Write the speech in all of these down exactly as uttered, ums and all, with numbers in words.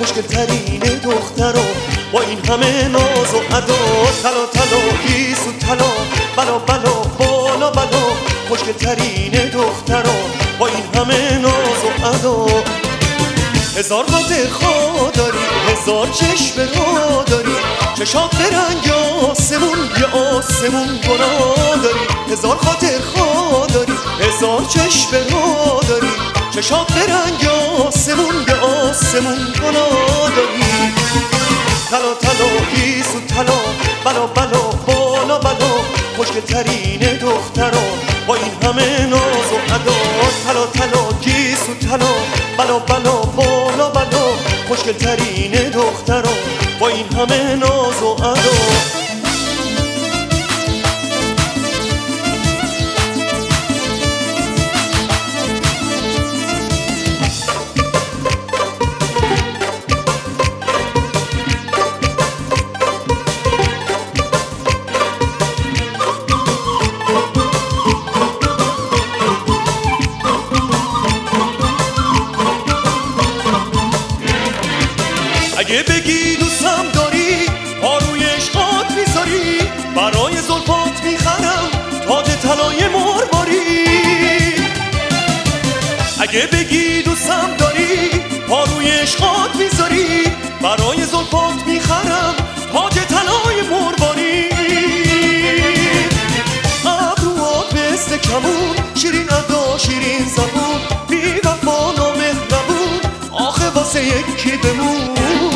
خوشگل‌ترین دخترا با این همه ناز و ادا، طلا طلا گیس و طلا، بلا بلا بالا بلا، خوشگل‌ترین دخترا با این همه ناز و ادا. هزار قد خواه داری، هزار چشم را داری، چشات به رنگ آسمون، یه آسمون گناه داری. هزار قد خواه داری، هزار چشم را داری، چشات به رنگ آسمون، یه آسمون گناه داری. طلا طلا گیس و طلا، بلا بلا بالا بلا، خوشگل‌ترین دخترا با این همه ناز و ادا. طلا طلا گیس و طلا، بلا بلا بالا بلا، خوشگل‌ترین دخترا با این همه ناز و ادا. اگه بگی دوستم داری، پا روی عشقات میذاری، برای زلفات میخرم تاج طلای مرباری. اگه بگی دوستم داری، پا روی عشقات میذاری، برای زلفات میخرم تاج طلای مرباری. ابروات مثل کمون، شیرین ادا شیرین زبون، بی وفا نامهربون، آخه واسه یکی بمون.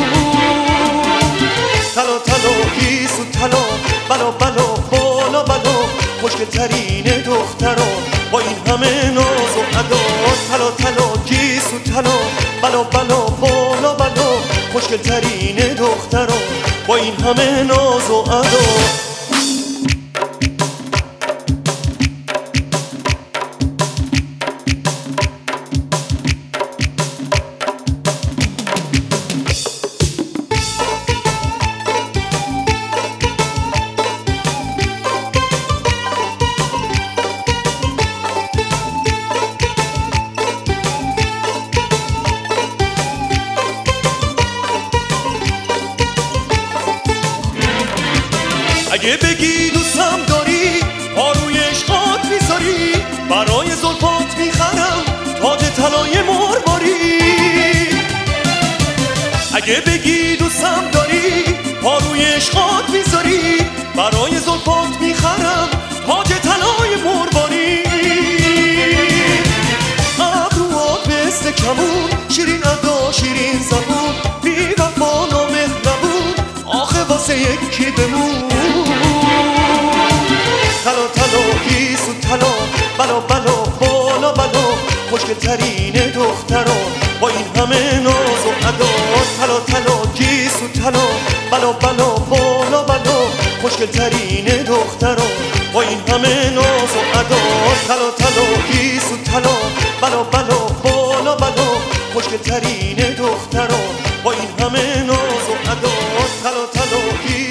طلا طلا گیس و طلا، بلا بلا بالا بلا، خوشگل‌ترین دخترا با این همه ناز و ادا. طلا طلا گیس و طلا، بلا بلا بالا بلا، خوشگل‌ترین دخترا با این همه ناز و ادا. اگه بگی دوستم داری، پا روی عشقات میذاری، برای زلفات میخرم تاج طلای مرباری. اگه بگی دوستم داری، پا روی عشقات میذاری، برای زلفات میخرم تاج طلای مرباری. ابروات مثل کمون، شیرین ادا شیرین زبون، بی وفا نامهربون، آخه واسه یکی بمون. طلا طلا گیس و طلا، بلا بلا بالا بلا، خوشگل‌ترین دخترا با این همه ناز و ادا. طلا طلا گیس و طلا، بلا بلا بالا بلا، خوشگل‌ترین دخترا با این همه ناز و ادا. طلا طلا گیس و طلا، بلا بلا بالا بلا، خوشگل‌ترین دخترا با این همه ناز و ادا. طلا طلا